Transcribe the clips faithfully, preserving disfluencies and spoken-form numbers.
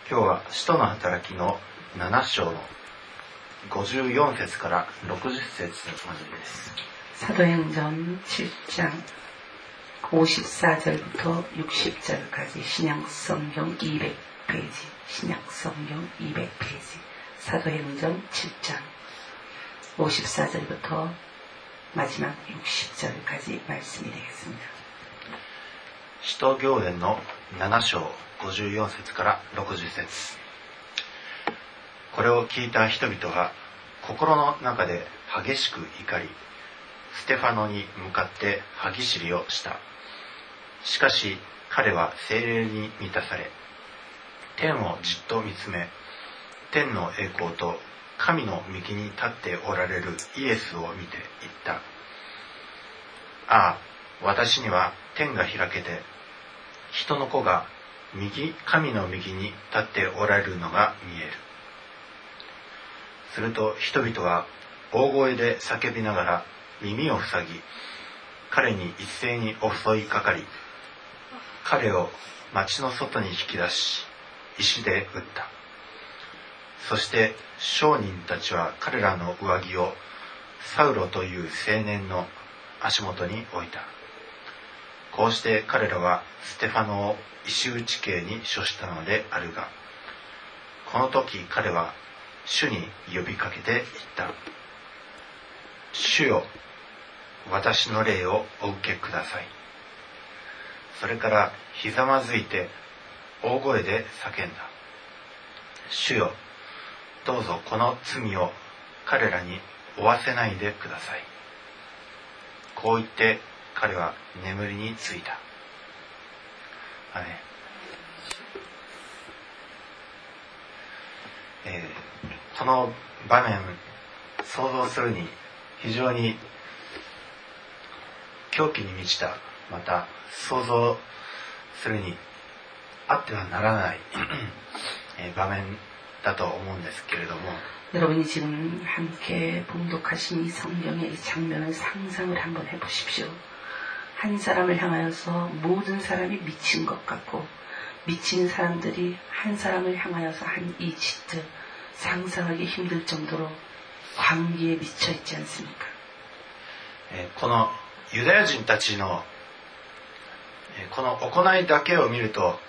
今日は使徒の働きのなな章のごじゅうよん節からろくじゅっ節までです。 사도행전 칠 장 오십사 절부터 육십 절까지 신약성경 이백 페이지, 신약성경 이백 페이지, 사도행전 칠 장 오십사 절부터 마지막 육십 절까지 말씀이 되겠습니다. 使徒行伝のなな章ごじゅうよん節からろくじゅっ節。これを聞いた人々は心の中で激しく怒り、ステファノに向かって歯ぎしりをした。しかし彼は聖霊に満たされ、天をじっと見つめ、天の栄光と神の右に立っておられるイエスを見て言った。ああ、私には天が開けて、人の子が右神の右に立っておられるのが見える。すると人々は大声で叫びながら耳を塞ぎ、彼に一斉に襲いかかり、彼を町の外に引き出し、石で撃った。そして商人たちは彼らの上着をサウロという青年の足元に置いた。こうして彼らはステファノを石打ち刑に処したのであるが、この時彼は主に呼びかけて言った。主よ、私の霊をお受けください。それからひざまずいて大声で叫んだ。主よ、どうぞこの罪を彼らに負わせないでください。こう言って彼は眠りについた。はい、えー、この場面想像するに非常に狂気に満ちた、また想像するにあってはならない場面だと思うんですけれども、 여러분이 지금 함께 봉독하신 이 성경의 이 장면을 상상을 한번 해보십시오. 한 사람을 향하여서 모든 사람이 미친 것 같고, 미친 사람들이 한 사람을 향하여서 한 이 짓들 상상하기 힘들 정도로 광기에 미쳐 있지 않습니까? このユダヤ人たちのこの行いだけを見ると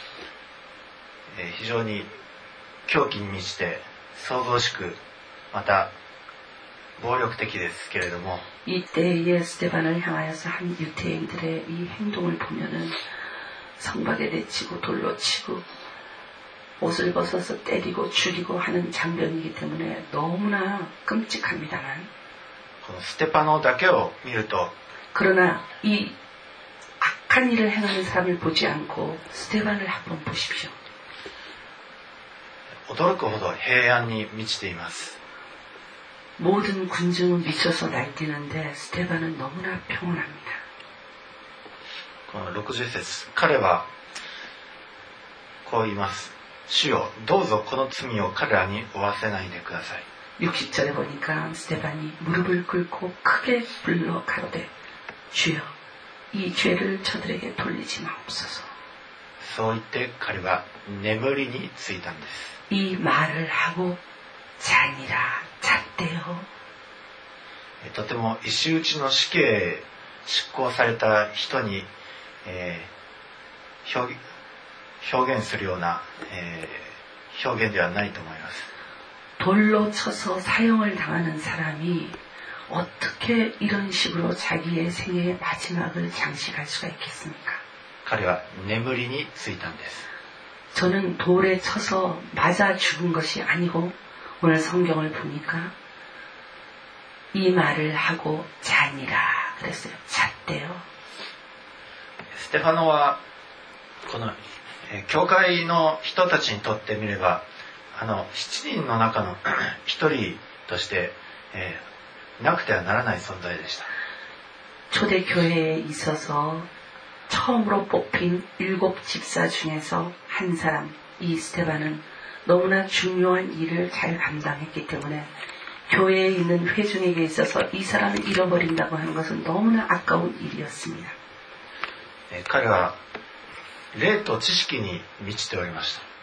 非常に狂気に満ちて騒々しく、また暴力的ですけれども、 이때에 스테반을 향하여서 한 유대인들의 이 행동을 보면은 성박에 내치고 돌로 치고 옷을 벗어서 때리고 죽이고 하는 장면이기 때문에 너무나 끔찍합니다만, このステパノだけを見ると、 그러나 이 악한 일을 행하는 사람을 보지 않고 스테반을 한번 보십시오. 驚くほど平安に満ちています。 모든 군중은 미쳐서 날뛰는데 스테반은 너무나 평온합니다. このろくじゅっ節、彼はこう言います。主よ、どうぞこの罪を彼らに負わせないでください。 육십 절에 보니까 스테반이 무릎을 꿇고 크게 불러 가로되, 주여, 이 죄를 저들에게 돌리지 마옵소서. そう言って彼は眠りについたんです。 이 말을 하고 자니라, 잤대요. とても石打ちの死刑執行された人に、えー、表, 表現するような、えー、表現ではないと思います。 돌로 쳐서 사형을 당하는 사람이 어떻게 이런 식으로 자기의 생애의 마지막을 장식할 수가 있겠습니까? 彼は眠りについたんです。 저는 돌에 쳐서 맞아 죽은 것이 아니고 오늘 성경을 보니까 이 말을 하고 자니라 그랬어요. 잤대요. ステファノはこの教会の人たちにとってみれば、あのしちにんの中の一人として、えー、なくてはならない存在でした。 초대 교회에 있어서 처음으로 뽑힌 일곱 집사 중에서 한 사람, 이 스테반은 너무나 중요한 일을 잘 감당했기 때문에 교회에 있는 회중에게 있어서 이 사람을 잃어버린다고 하는 것은 너무나 아까운 일이었습니다. 彼は霊と知識に満ちておりました。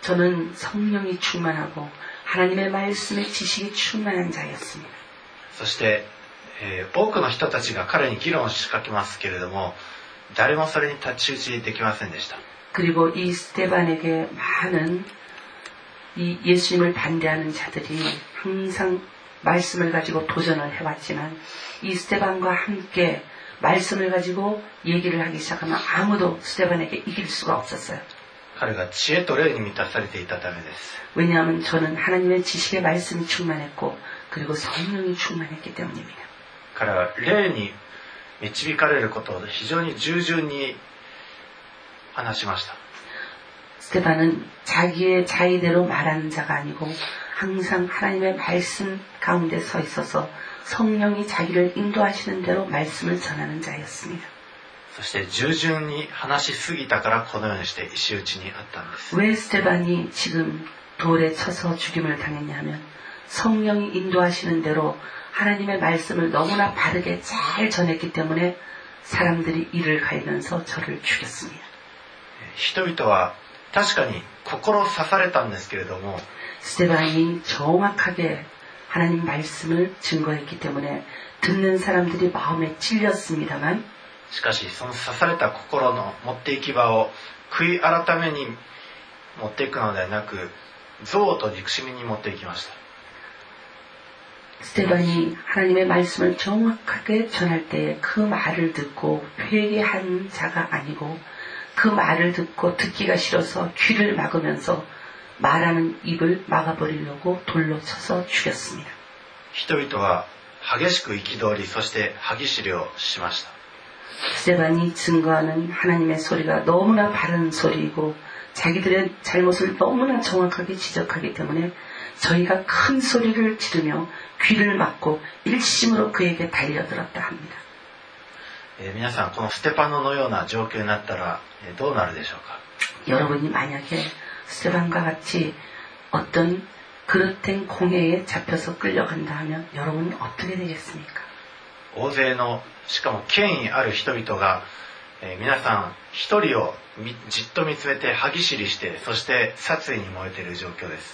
저는 성령이 충만하고 하나님의 말씀의 지식이 충만한 자였습니다. そして、えー、多くの人たちが彼に議論を仕掛けますけれども、誰もそれに太刀打ちできませんでした。 그리고 이 스테반에게 많은 이 예수님을 반대하는 자들이 항상 말씀을 가지고 도전을 해왔지만 이 스테반과 함께 말씀을 가지고 얘기를 하기 시작하면 아무도 스테반에게 이길 수가 없었어요. 彼が知恵と霊に満たされていたためです。 왜냐하면 저는 하나님의 지식의 말씀이 충만했고 그리고 성령이 충만했기 때문입니다. 彼は霊に導かれることを非常に従順に話しました。 스테반은 자기의 자의대로 말하는 자가 아니고 항상 하나님의 말씀 가운데 서 있어서 성령이 자기를 인도하시는 대로 말씀을 전하는 자였습니다. そして従順に話しすぎたからこのようにして石打ちにあったんです。 왜 스테반이 지금 돌에 쳐서 죽임을 당했냐면 성령이 인도하시는 대로 하나님의 말씀을 너무나 바르게 잘 전했기 때문에 사람들이 이를 갈면서 저를 죽였습니다. 人々は確かに心を刺されたんですけれども 스테반이 정확하게 하나님 말씀을 증거했기 때문에 듣는 사람들이 마음에 찔렸습니다만 しかしその刺された心の持っていき場を悔い改めに持っていくのではなく憎悪と憎しみに持っていきました。 스테반이 하나님의 말씀을 정확하게 전할 때 그 말을 듣고 회개한 자가 아니고 그 말을 듣고 듣기가 싫어서 귀를 막으면서 말하는 입을 막아버리려고 돌로 쳐서 죽였습니다. 人々は激しく憤り、そして歯ぎしりをしました。 스테반이 증거하는 하나님의 소리가 너무나 바른 소리이고 자기들의 잘못을 너무나 정확하게 지적하기 때문에 저희가 큰 소리를 지르며 귀를 막고 일심으로 그에게 달려들었다 합니다. えー、皆さんこのステパノのような状況になったら、えー、どうなるでしょうか。 여러분이 만약에 스테반과 같이 어떤 그릇된 공회에 잡혀서 끌려간다 하면 여러분은 어떻게 되겠습니까? 大勢のしかも権威ある人々が、えー、皆さん一人をじっと見つめて歯ぎしりしてそして殺意に燃えている状況です。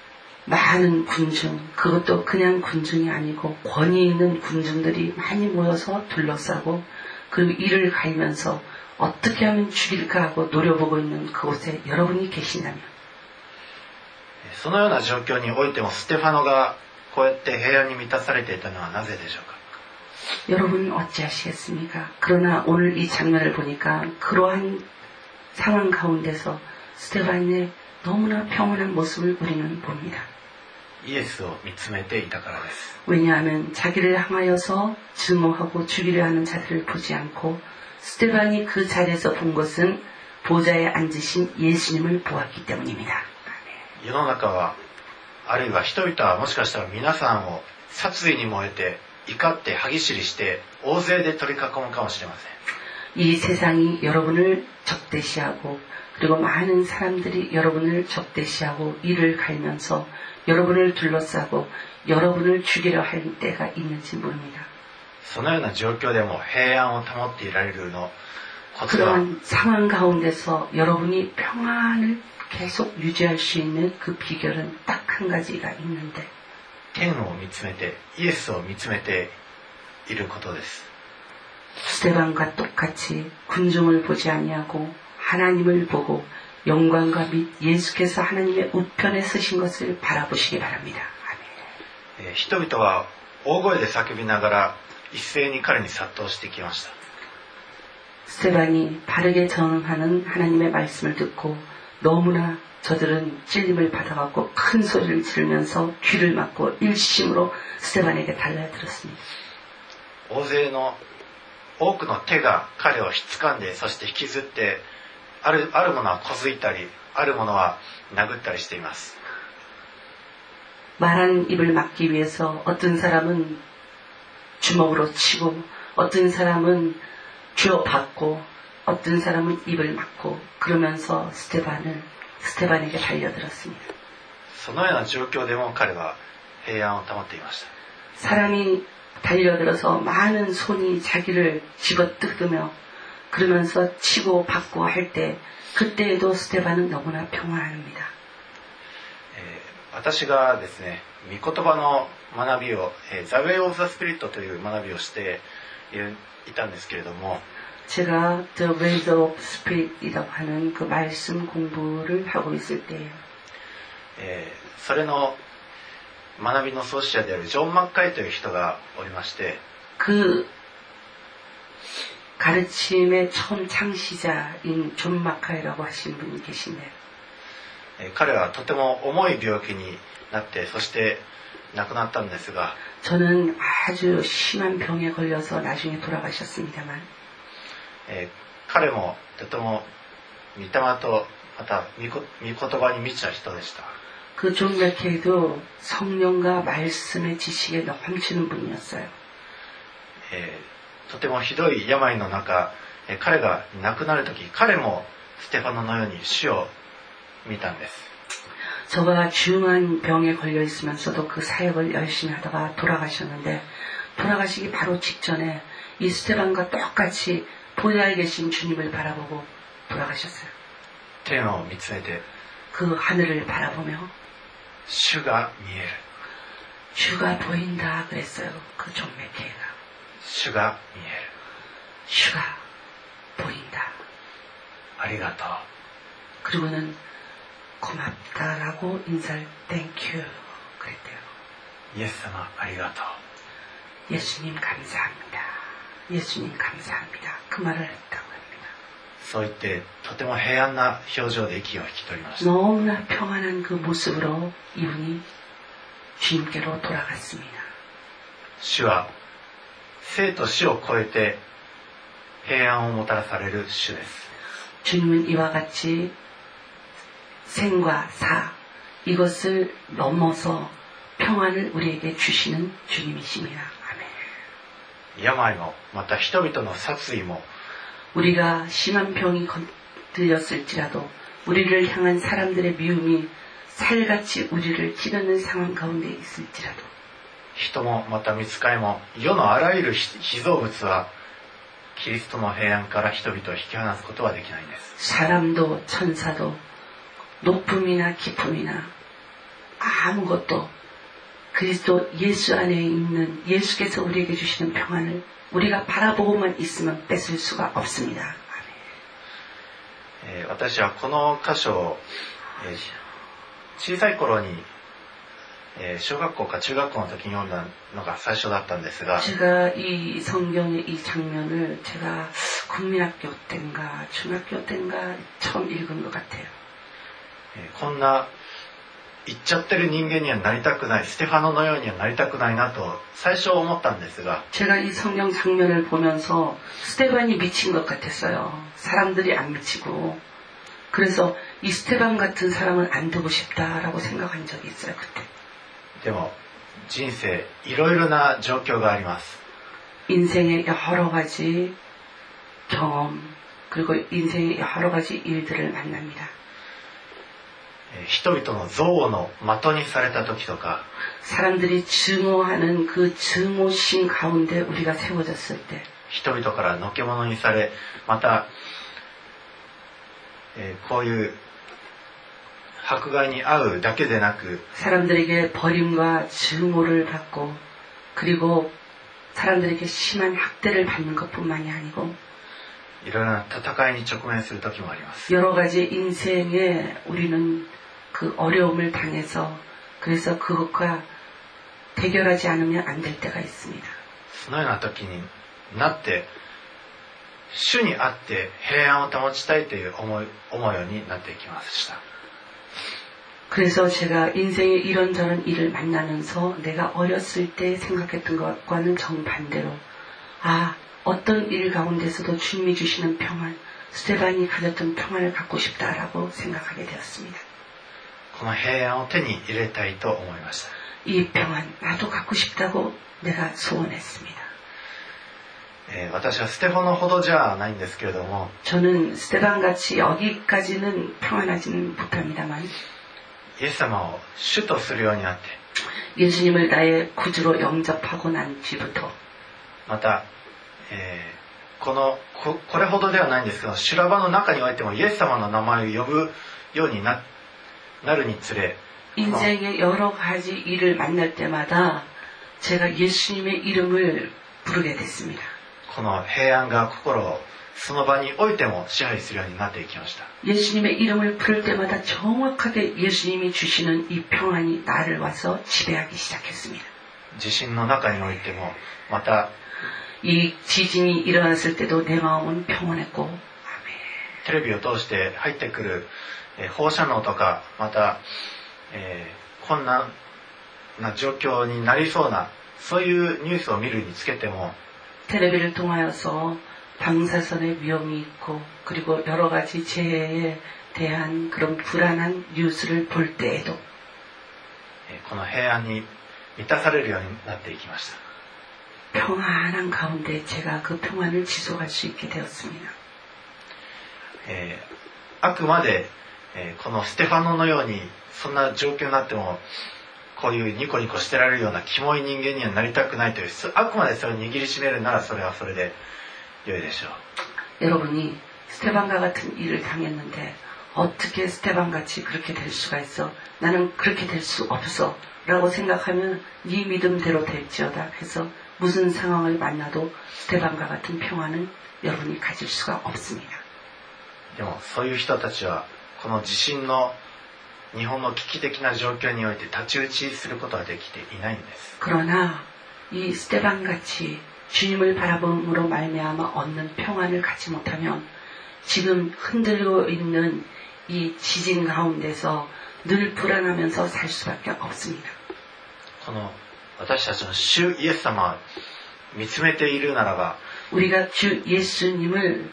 많은 군중, 그것도 그냥 군중이 아니고 권위 있는 군중들이 많이 모여서 둘러싸고 그리고 이를 갈면서 어떻게 하면 죽일까 하고 노려보고 있는 그곳에 여러분이 계시냐면 そのような状況においてもステファノがこうやって平安に満たされていたのはなぜでしょうか。 여러분은 어찌하시겠습니까? 그러나 오늘 이 장면을 보니까 그러한 상황 가운데서 스테반의 너무나 평온한 모습을 우리는 봅니다. イエスを見つめていたからです。 왜냐하면 자기를 향하여서 증오하고 죽이려 하는 자들을 보지 않고 스테반이 그 자리에서 본 것은 보좌에 앉으신 예수님을 보았기 때문입니다. 世の中はあるいは人々はもしかしたら皆さんを殺意に燃えて怒って歯ぎしりして大勢で取り囲むかもしれません。 이 세상이 여러분을 적대시하고 그리고 많은 사람들이 여러분을 적대시하고 이를 갈면서 여러분을 둘러싸고 여러분을 죽이려 할 때가 있는지 모릅니다. そのような状況でも平安を保っていられるのコツは 그런 상황 가운데서 여러분이 평안을 계속 유지할 수 있는 그 비결은 딱 한 가지가 있는데 天を見つめてイエスを見つめていることです。 스테반과 똑같이 군중을 보지 아니하고 하나님을 보고 영광과 및 예수께서 하나님의 우편에 서신 것을 바라보시기 바랍니다. 아멘. 人々は大声で叫びながら一斉に彼に殺到してきました。 스테반이 바르게 전하는 하나님의 말씀을 듣고 너무나 저들은 찔림을 받아갖고 큰 소리를 지르면서 귀를 막고 일심으로 스테반에게 달려들었습니다. 大勢の多くの手が彼をひっつかんでそして引きずってある、あるものはこづいたりあるものは殴ったりしています。 말하는 입을 막기 위해서 어떤 사람은 주먹으로 치고 어떤 사람은 쥐어박고 어떤 사람은 입을 막고 그러면서 스테반을 스테반에게 달려들었습니다. そのような状況でも彼は平安を保っていました。 사람이 달려들어서 많은 손이 자기를 집어뜯으며 그러면서 치고 받고 할 때 그때에도 스테반은 너무나 평안합니다. えー、私がですね、御言葉の学びを、えー、The Way of the Spiritという学びをしていたんですけれども、 제가 The Way of Spirit이라고 하는 그 말씀 공부를 하고 있을 때예요. えー、それの学びの創始者であるジョン・マッカイという人がおりまして、 그 가르침의 처음 창시자인 존 마카이라고 하신 분이 계신데요. えー、彼はとても重い病気になって、そして亡くなったんですが、 저는 아주 심한 병에 걸려서 나중에 돌아가셨습니다만, えー、彼もとても御霊とまた御言葉に満ちた人でした。 그 존 마카이도 성령과 말씀의 지식에 넘치는 분이었어요. えー、とてもひどい病の中、えー、彼が亡くなる時、彼もステファノのように死を見たんです。 저가 중한 병에 걸려 있으면서도 그 사역을 열심히 하다가 돌아가셨는데, 돌아가시기 바로 직전에 이 스테반과 똑같이 보좌에 계신 주님을 바라보고 돌아가셨어요. 天を見つめて、 그 하늘을 바라보며 主が見える、 주가 보인다 그랬어요. 그 존 마카이가. 主が見える、 주가 보인다. ありがとう、 그리고는 고맙다라고 인사를 땡큐 그랬대요. イエス様ありがとう、 예수님 감사합니다. 예수님 감사합니다. 그 말을 했다고 합니다. そう言ってとても平安な表情で息を引き取りました。 너무나 평안한 그 모습으로 이분이 주님께로 돌아갔습니다. 主は生と死を超えて平安をもたらされる主です。 주님은 이와 같이 생과 사, 이것을 넘어서 평안을 우리에게 주시는 주님이십니다. 아멘. 病もまた人々の殺意も 우리가 심한 병이 들렸을지라도 우리를 향한 사람들의 미움이 살같이 우리를 찌르는 상황 가운데 있을지라도 人もまた御使いも世のあらゆる被造物はキリストの平安から人々を引き離すことはできないんです。 사람도 천사도 높음이나 깊음이나 아무것도 그리스도 예수 안에 있는 예수께서 우리에게 주시는 평안을 우리가 바라보고만 있으면 뺏을 수가 없습니다. えー、私はこの箇所を、えー、小さい頃に、えー、小学校か中学校の時に読んだのが最初だったんですが、 제가 이 성경의 이 장면을 제가 국민학교 때인가 중학교 때인가 처음 읽은 것 같아요. えー、こんな言っちゃってる人間にはなりたくない、ステファノのようにはなりたくないなと最初思ったんですが、 제가 이 성경 장면을 보면서 스테반이 미친 것 같았어요. 사람들이 안 미치고. 그래서 이 스테반 같은 사람은 안 되고 싶다라고 생각한 적이 있어요, 그때. でも人生いろいろな状況があります。 인생의 여러 가지 경험, 그리고 인생의 여러 가지 일들을 만납니다. 人々の憎悪の的にされた時とか、 사람들이 증오하는 그 증오심 가운데 우리가 세워졌을 때, 人々からのけ者にされ、また、えー、こういう迫害に遭うだけでなく、 사람들에게 버림과 증오를 받고, 그리고 사람들에게 심한 학대를 받는 것뿐만이 아니고, いろいろな戦いに直面する時もあります。 여러 가지 인생에 우리는 그 어려움을 당해서 그래서 그것과 대결하지 않으면 안 될 때가 있습니다. そのような時になって、主にあって平安を保ちたいという思い、思うようになっていきました。 그래서 제가 인생의 이런저런 일을 만나면서 내가 어렸을 때 생각했던 것과는 정반대로, 아, 어떤 일 가운데서도 주님이 주시는 평안, 스테반이 가졌던 평안을 갖고 싶다라고 생각하게 되었습니다. この平安を手に入れたいと思いました。 이 평안 나도 갖고 싶다고 내가 소원했습니다. えー、私はステファノほどじゃないんですけれども、 저는 스테반같이 여기까지는 평안하지는 못합니다만 イエス様を主とするようになって、 예수님을 나의 구주로 영접하고 난 뒤부터 また、えー、この こ, これほどではないんですけど、修羅場の中においてもイエス様の名前を呼ぶように な, なるにつれ、 인생의 여러 가지 일을 만날 때마다 제가 예수님의 이름을 부르게 됐습니다. この平安が心をその場においても支配するようになっていきました。 예수님의 이름을 부를 때마다 정확하게 예수님이 주시는 이 평안이 나를 와서 지배하기 시작했습니다. 地震の中においてもまた 이 지진이 일어났을 때도 내 마음은 평안했고 아멘. テレビを通して入ってくるえー放射能とかまた、えー困難な状況になりそうなそういうニュースを見るにつけても 텔레비를 통하여서 방사선의 위험이 있고 그리고 여러 가지 재해에 대한 그런 불안한 뉴스를 볼 때에도 えーこの平安に満たされるようになっていきました。 평안한 가운데 제가 그 평안을 지속할 수 있게 되었습니다. えーあくまで、えーこのステファノのようにそんな状況になってもこういうニコニコしてられるようなキモい人間にはなりたくないという、あくまでそれを握りしめるならそれはそれで良いでしょう。 여러분이 스테반과 같은 일을 당했는데 어떻게 스테반같이 그렇게 될 수가 있어? 나는 그렇게 될 수 없어 라고 생각하면 네 믿음대로 될지어다 해서 무슨 상황을 만나도 스테반과 같은 평안은 여러분이 가질 수가 없습니다. でもそういう人たちはこの地震の日本の危機的な状況において太刀打ちすることはできていないんです。 그러나 이 스테반같이 주님을 바라봄으로 말미암아 얻는 평안을 갖지 못하면 지금 흔들고 있는 이 지진 가운데서 늘 불안하면서 살 수밖에 없습니다. この私たちの主イエス様を見つめているならば 우리가 주 예수님을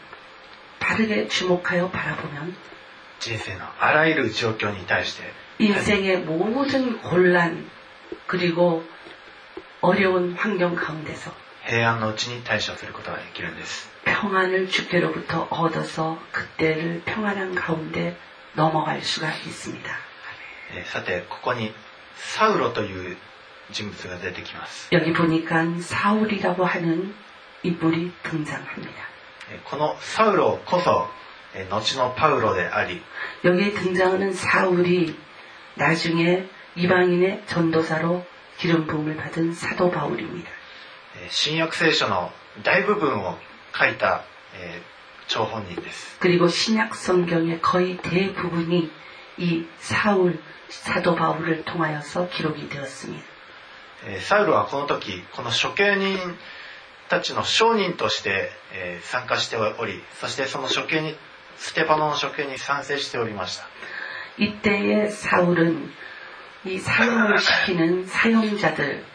바르게 주목하여 바라보면 人生のあらゆる状況に対して 인생의 모든 곤란 그리고 어려운 환경 가운데서 平安のうちに対処することができるんです。 평안을 주께로부터 얻어서 그때를 평안한 가운데 넘어갈 수가 있습니다. えーさてここにサウロという人物が出てきます。 여기 보니까 사울이라고 하는 인물이 등장합니다. えーこのサウロこそえー後のパウロであり 여기에 등장하는 사울이 나중에 이방인의 전도사로 기름 부음을 받은 사도 바울입니다. えー新約聖書の大部分を書いた、えー張本人です。 그리고 신약 성경의 거의 대부분이 이 사울 사도 바울을 통하여서 기록이 되었습니다. えーサウルはこの時この処刑人たちの証人として、えー参加しており、そしてその処刑にステパノの処刑に賛成しておりました。 이때의 사울은 이 사형을 시키는 사형자들의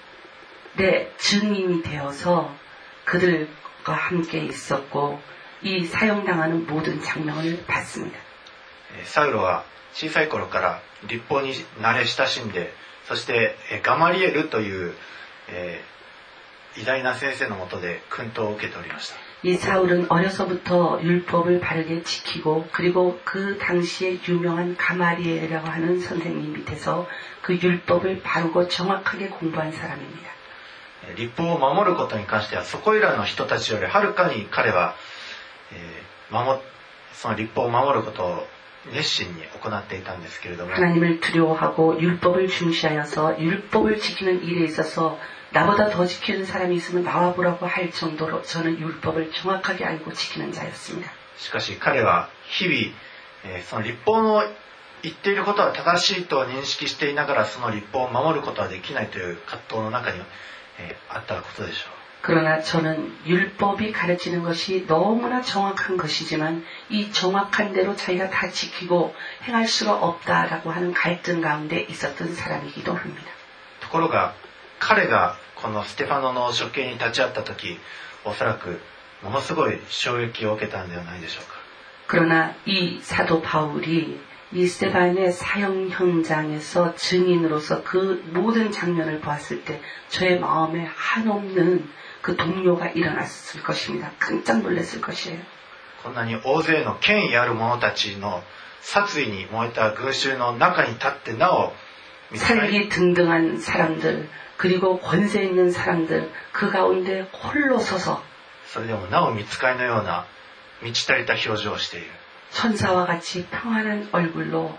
증인이 되어서 그들과 함께 있었고 이 사형당하는 모든 장면을 봤습니다. えーサウルは小さい頃から律法に慣れ親しんで、そしてえーガマリエルという、えー偉大な先生のもとで訓導を受けておりました。 이 사울은 어려서부터 율법을 바르게 지키고 그리고 그 당시에 유명한 가마리엘이라고 하는 선생님 밑에서 그 율법을 바르고 정확하게 공부한 사람입니다. 律法を守ることに関してはそこいらの人たちよりはるかに彼は、えー守その律法を守ることを熱心に行っていたんですけれども 하나님을 두려워하고 율법을 중시하여서 율법을 지키는 일에 있어서 나보다 더 지키는 사람이 있으면 나와보라고 할 정도로 저는 율법을 정확하게 알고 지키는 자였습니다. しかし彼は日々、えーその律法の言っていることは正しいと認識していながらその律法を守ることはできないという葛藤の中に、えーあったことでしょう。 그러나 저는 율법이 가르치는 것이 너무나 정확한 것이지만 이 정확한 대로 자기가 다 지키고 행할 수가 없다라고 하는 갈등 가운데 있었던 사람이기도 합니다. ところが彼がこのステファノの処刑に立ち会った時おそらくものすごい衝撃を受けたんではないでしょうか。 그러나 이 사도 바울이 이 스테반의 사형 현장에서 증인으로서 그 모든 장면을 보았을 때 저의 마음에 한없는 그 동요가 일어났을 것입니다. 깜짝 놀랐을 것이에요. こんなに大勢の権威ある者たちの殺意に燃えた群衆の中に立ってなお見つかり 살기 등등한 사람들 그리고 권세 있는 사람들 그 가운데 홀로 서서 それでもなお見つかりのような満ち足りた表情をしている。 천사와 같이 평안한 얼굴로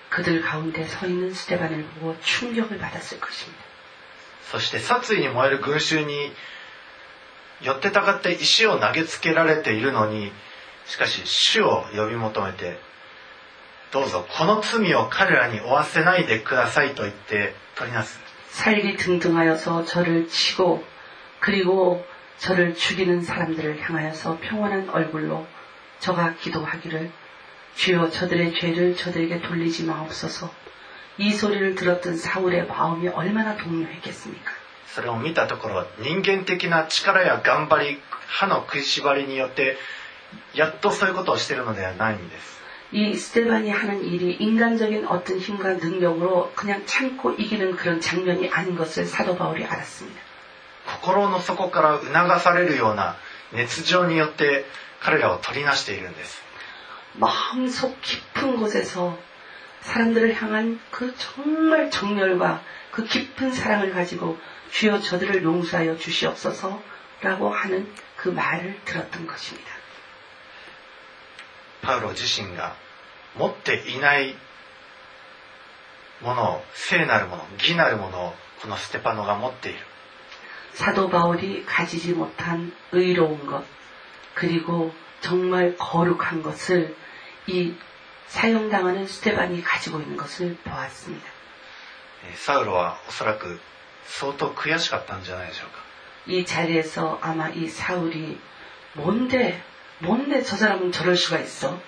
그들 가운데 서 있는 스테반을 보고 충격을 받았을 것입니다. そして殺意に燃える群衆に寄ってたかって石を投げつけられているのに、しかし主を呼び求めて、どうぞこの罪を彼らに負わせないでくださいと言って取りなす。 살기 등등하여서 저를 치고 그리고 저를 죽이는 사람들을 향하여서 평온한 얼굴로 저가 기도하기를 주여 저들의 죄를 저들에게 돌리지 마옵소서. 이 소리를 들었던 사울의 마음이 얼마나 동요했겠습니까? それを見たところ、人間的な力や頑張り、歯の食いしばりによってやっとそういうことをしているのではないんです。 이 스테반이 하는 일이 인간적인 어떤 힘과 능력으로 그냥 참고 이기는 그런 장면이 아닌 것을 사도 바울이 알았습니다. 心の底から促されるような熱情によって彼らを取りなしているんです。 마음속 깊은 곳에서 사람들을 향한 그 정말 정열과 그 깊은 사랑을 가지고 주여 저들을 용서하여 주시옵소서라고 하는 그 말을 들었던 것입니다. パウロ自身が持っていないものを、聖なるもの、義なるものをこのステパノが持っている。 사도 바울이 가지지 못한 의로운 것 그리고 정말 거룩한 것을 이 사형당하는 스테반이 가지고 있는 것을 보았습니다. サウロはおそらく相当悔しかったんじゃないでしょうか。 이 자리에서 아마 이 사울이 뭔데 뭔데 저 사람은 저럴 수가 있어?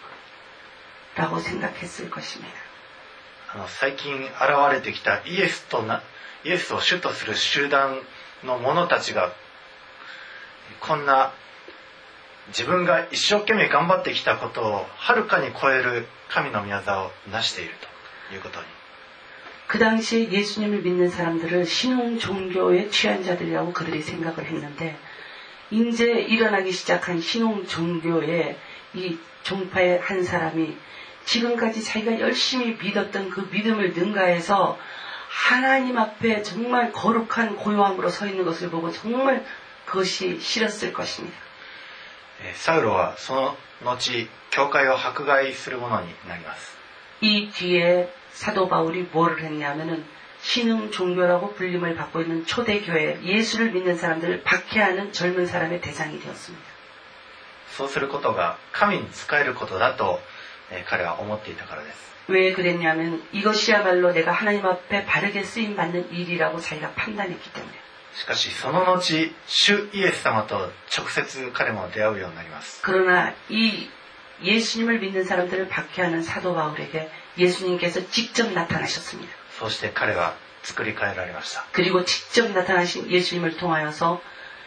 라고 생각했을 것입니다. あの最近現れてきたイエスとなイエスを主とする集団の者たちがこんな自分が一生懸命頑張ってきたことをはるかに超える神の御業を成しているということに。 그 당시 예수님을 믿는 사람들을 신흥 종교에 취한 자들이라고 그들이 생각을 했는데 이제 일어나기 시작한 신흥 종교의 이 종파의 한 사람이 지금까지 자기가 열심히 믿었던 그 믿음을 능가해서 하나님 앞에 정말 거룩한 고요함으로 서 있는 것을 보고 정말 그것이 싫었을 것입니다. サウロはその後教会を迫害するものになります。 이 뒤에 사도 바울이 뭐를 했냐면은 신흥 종교라고 불림을 받고 있는 초대교회 예수를 믿는 사람들을 박해하는 젊은 사람의 대상이 되었습니다. そうすることが神に仕えることだと彼は思っていたからです。 왜 그랬냐면 이것이야말로 내가 하나님 앞에 바르게 쓰임 받는 일이라고 자기가 판단했기 때문에. しかしその後主イエス様と直接彼も出会うようになります。 그러나 이 예수님을 믿는 사람들을 박해하는 사도 바울에게 예수님께서 직접 나타나셨습니다. そして彼は作り変えられました。 그리고 직접 나타나신 예수님을 통하여서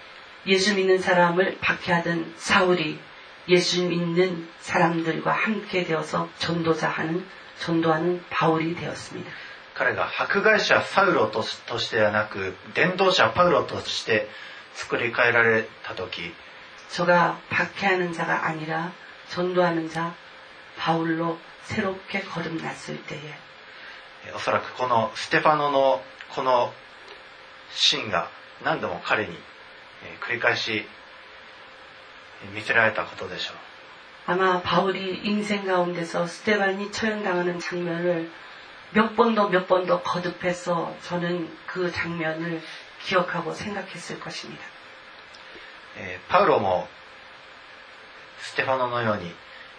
예수 믿는 사람을 박해하던 사울이 예수 믿는 사람들과 함께 되어서 전도자하는 전도하는 바울이 되었습니다. 彼が迫害者サウロとしてはなく伝道者パウロとして作り変えられた時 저가 박해하는 자가 아니라 전도하는 자 바울로 새롭게 거듭났을 때에 おそらくこのステファノのこのシーンが何度も彼に繰り返し見せられたことでしょう。 아마 바울이 인생 가운데서 스테반이 처형당하는 장면을 몇 번도 몇 번도 거듭해서 저는 그 장면을 기억하고 생각했을 것입니다. パウロもステファノのように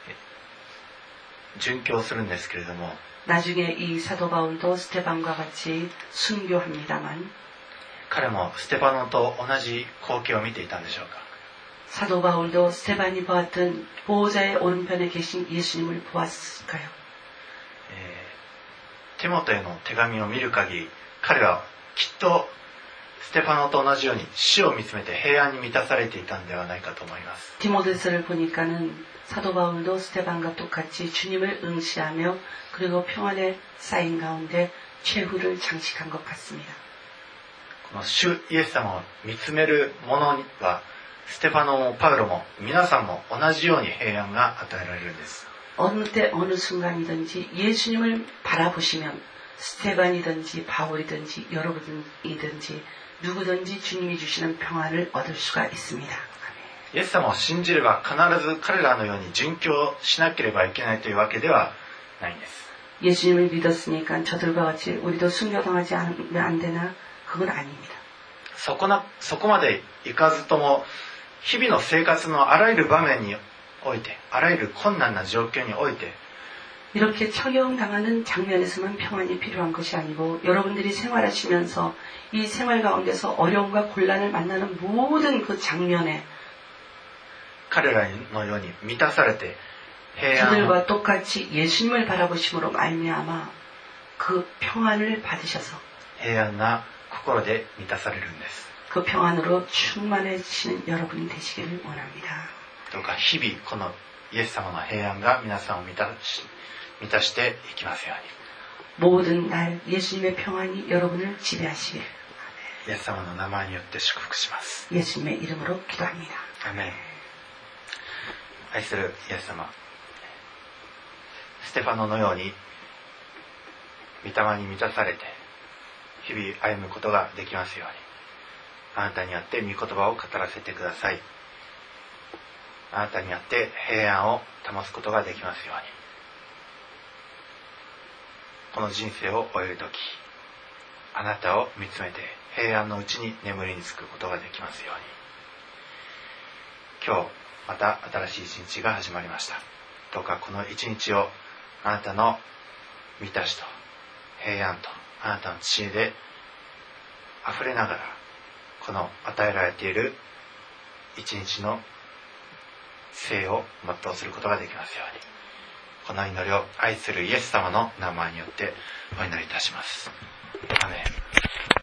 殉教するんですけれども 나중에 이 사도 바울도 스테반과 같이 순교합니다만 彼もステファノと同じ光景を見ていたんでしょうか。 사도 바울도 스테반이 보았던 보호자의 오른편에 계신 예수님을 보았을까요? テモテの手紙を見る限り彼はきっとステファノと同じように死を見つめて平安に満たされていたんではないかと思います。 디모데서를 보니까는 사도 바울도 스테반과 똑같이 주님을 응시하며 그리고 평안에 쌓인 가운데 최후를 장식한 것 같습니다. この主イエス様を見つめる者にはステファノもパウロも皆さんも同じように平安が与えられるんです。 어느 때 어느 순간이든지 예수님을 바라보시면 스테반이든지 바울이든지 여러분이든지 누구든지 주님이 주시는 평안을 얻을 수가 있습니다. イエス様を信じれば必ず彼らのように殉教しなければいけないというわけではないんです。 예수님을 믿었으니까 저들과 같이 우리도 순교당하지 않으면 안 되나? 그건 아닙니다. そこな、そこまでいかずとも、日々の生活のあらゆる場面において、あらゆる困難な状況において、 이렇게 처형당하는 장면에서만 평안이 필요한 것이 아니고 여러분들이 생활하시면서 이 생활 가운데서 어려움과 곤란을 만나는 모든 그 장면에 彼らのように満たされて、平安を 그들과 똑같이 예수님을 바라보심으로 말미암아 그 평안을 받으셔서 平安な心で満たされるんです。 그 평안으로 충만해지시는 여러분이 되시기를 원합니다. どうか日々このイエス様の平安が皆さんを満たし、満たしていきますように。 모든 날 예수님의 평안이 여러분을 지배하시길 イエス様の名前によって祝福します。 예수님의 이름으로 기도합니다. アメン。愛するイエス様、ステファノのように御霊に満たされて日々歩むことができますように、あなたにあって御言葉を語らせてください。あなたにあって平安を保つことができますように。この人生を終えるとき、あなたを見つめて平安のうちに眠りにつくことができますように。今日また新しい一日が始まりました。どうかこの一日をあなたの満たしと平安とあなたの知恵で溢れながら、この与えられている一日の生を全うすることができますように。この祈りを愛するイエス様の名前によってお祈りいたします。アメン。